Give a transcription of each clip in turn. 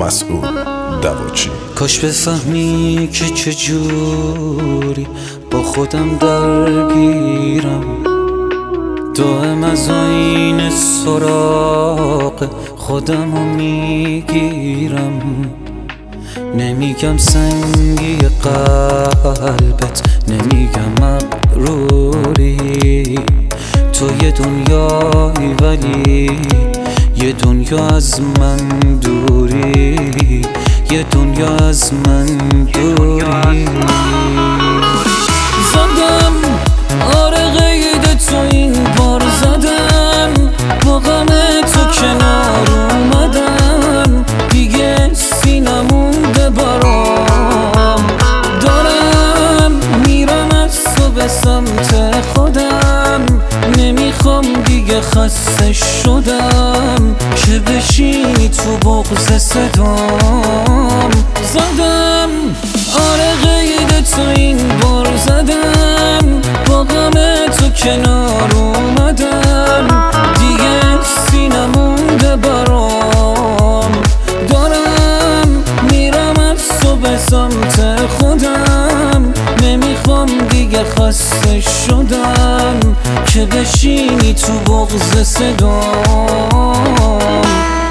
مسعود دواچی. کاش بفهمی که چجوری با خودم درگیرم، دائم از آینه سراغ خودم رو میگیرم. نمیگم سنگی قلبت، نمیگم مغروری، تو یه دنیایی ولی یه دنیا از من دوری، یه دنیا از من دوری. زدم آره قید تو این بار زدم، با غم تو کنار اومدم، دیگه سینمونده برام، دارم میرم از تو به سمت خودم، نمیخوام دیگه خسته شدم که بشینی تو بغض صدام. زدم آره قید تو این بار زدم، با غم تو کنار اومدم، دیگه سینمونده برام، دارم میرم از تو به سمت خودم، نمیخوام دیگه خسته شدم که بشینی تو بغض صدام.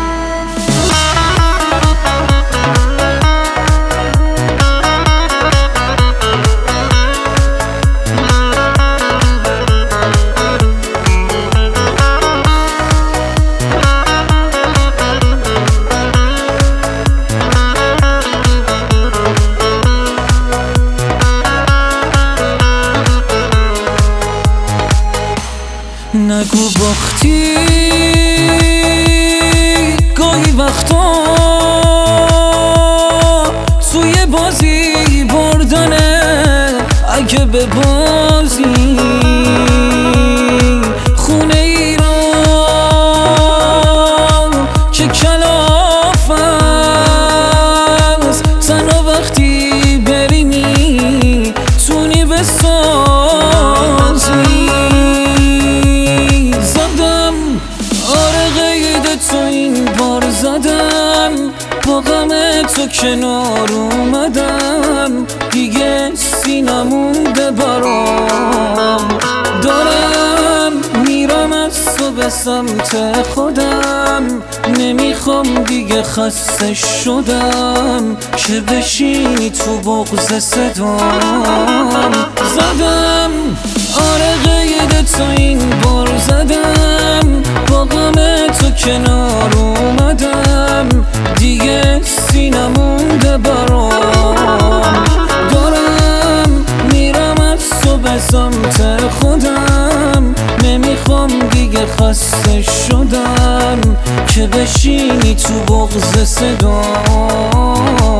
نگو باختی گاهی وقتا توی بازی بردنه، اگه به بازی خونه ای رو که کلاف است، تنها وقتی بری میتونی بسازی. تو این بار زدم، با غم تو کنار اومدم، دیگه سینمونده برام، دارم میرم از تو به سمت خودم، نمیخوام دیگه خسته شدم که بشینی تو بغض صدام. زدم آره قید تو این بار زدم، با غم تو کنار اومدم، دیگه سینمونده برام، دارم میرم از تو به سمت خودم، نمیخوام دیگه خسته شدم که بشینی تو بغض صدام.